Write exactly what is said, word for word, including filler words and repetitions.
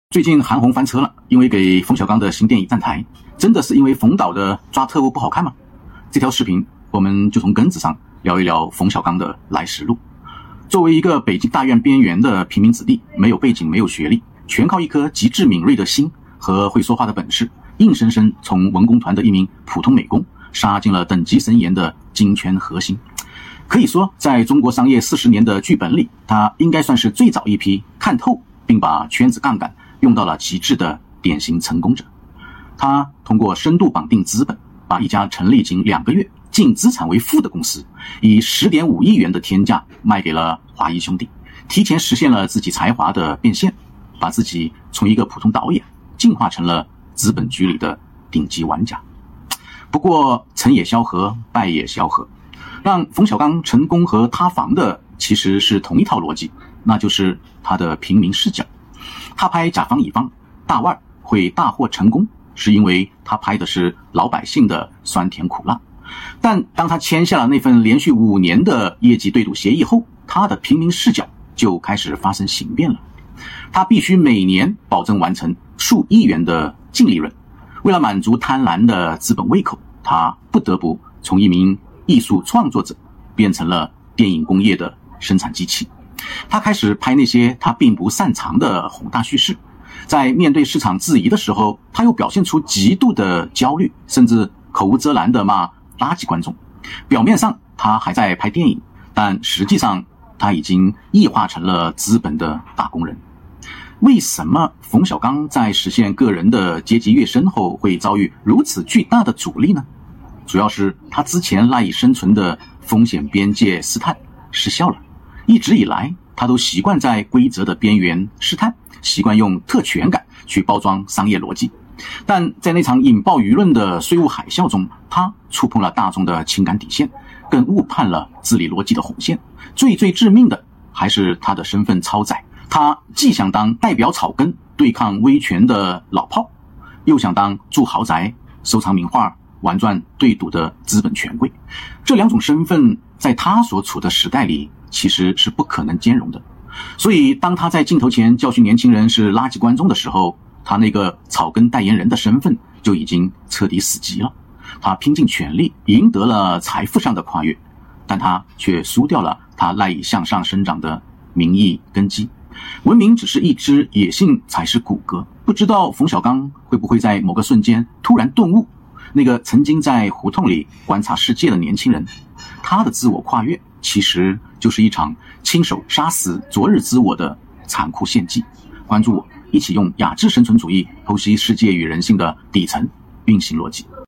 最近韩红翻车了，因为给冯小刚的新电影站台，真的是因为冯导的抓特务不好看吗？这条视频我们就从根子上聊一聊冯小刚的来时路。作为一个北京大院边缘的平民子弟，没有背景，没有学历，全靠一颗极致敏锐的心和会说话的本事，硬生生从文工团的一名普通美工杀进了等级森严的金圈核心。可以说，在中国商业四十年的剧本里，他应该算是最早一批看透并把圈子杠杆用到了极致的典型成功者。他通过深度绑定资本，把一家成立仅两个月净资产为负的公司，以 十点五亿元的天价卖给了华谊兄弟，提前实现了自己才华的变现，把自己从一个普通导演进化成了资本局里的顶级玩家。不过成也萧何，败也萧何，让冯小刚成功和塌房的其实是同一套逻辑，那就是他的平民视角。他拍甲方乙方大腕会大获成功，是因为他拍的是老百姓的酸甜苦辣。但当他签下了那份连续五年的业绩对赌协议后，他的平民视角就开始发生形变了。他必须每年保证完成数亿元的净利润，为了满足贪婪的资本胃口，他不得不从一名艺术创作者变成了电影工业的生产机器。他开始拍那些他并不擅长的宏大叙事，在面对市场质疑的时候，他又表现出极度的焦虑，甚至口无遮拦地骂垃圾观众。表面上他还在拍电影，但实际上他已经异化成了资本的打工人。为什么冯小刚在实现个人的阶级跃升后会遭遇如此巨大的阻力呢？主要是他之前赖以生存的风险边界试探失效了。一直以来，他都习惯在规则的边缘试探，习惯用特权感去包装商业逻辑。但在那场引爆舆论的税务海啸中，他触碰了大众的情感底线，更误判了治理逻辑的红线。最最致命的还是他的身份超载，他既想当代表草根对抗威权的老炮，又想当住豪宅、收藏名画、玩转对赌的资本权贵。这两种身份在他所处的时代里其实是不可能兼容的。所以当他在镜头前教训年轻人是垃圾观众的时候，他那个草根代言人的身份就已经彻底死机了。他拼尽全力赢得了财富上的跨越，但他却输掉了他赖以向上生长的民意根基。文明只是一只，野性才是骨骼。不知道冯小刚会不会在某个瞬间突然顿悟，那个曾经在胡同里观察世界的年轻人，他的自我跨越其实就是一场亲手杀死昨日自我的残酷献祭。关注我，一起用雅致生存主义剖析世界与人性的底层运行逻辑。